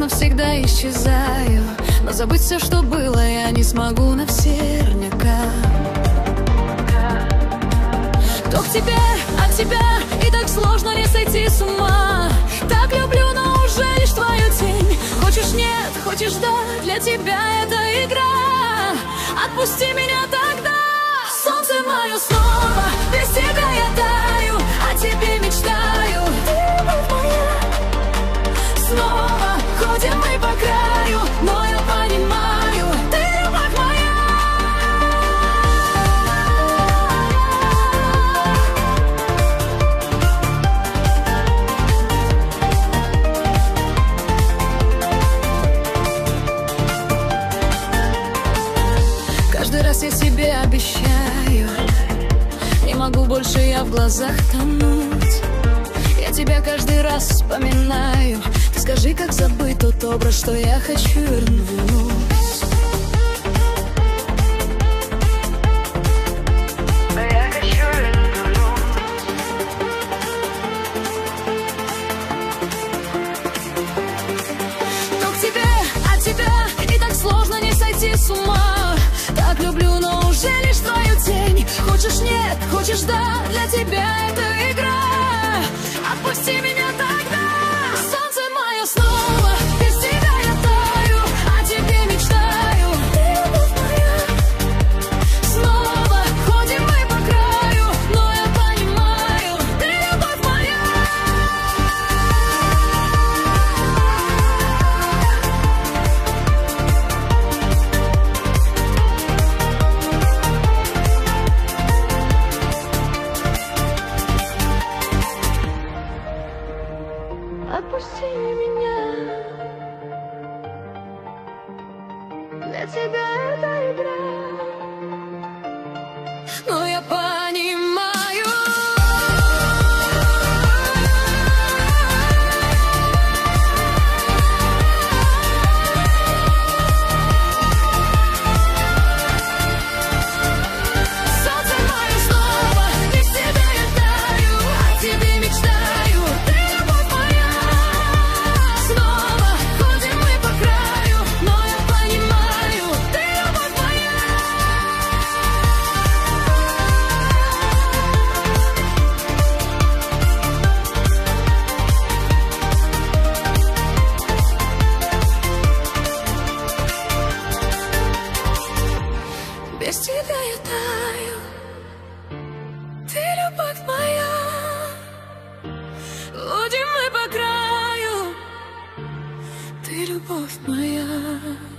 навсегда исчезаю, но забыть все, что было, я не смогу наверняка. Кто к тебе, от тебя, и так сложно не сойти с ума. Так люблю, но уже лишь твою тень. Хочешь нет, хочешь да, для тебя это игра. Отпусти меня тогда. Солнце мое снова, без тебя я таю, о тебе мечтаю. Ты любовь моя. Снова ходим мы по краю, но я понимаю, ты любовь моя. Каждый раз я себе обещаю, не могу больше я в глазах тонуть. Я тебя каждый раз вспоминаю. Ты скажи, как забыть тот образ, что я хочу вернуть. Я хочу вернуть. Кто к тебе, от тебя, и так сложно не сойти с ума. Так люблю, но уже лишь твою тень. Хочешь нет, хочешь да, для тебя это игра. Отпусти меня тогда. Солнце мое снова, без тебя я таю, о тебе мечтаю. Ты любовь моя. Снова ходим мы по краю, но я понимаю, ты любовь моя. Отпусти меня. Для тебя это игра. Но я понимаю. Солнце мое снова, без тебя я таю, о тебе мечтаю. Ты любовь моя. Снова ходим мы по краю, но я понимаю, ты любовь моя. Без тебя я таю, ты любовь моя. Ходим мы по краю, ты любовь моя.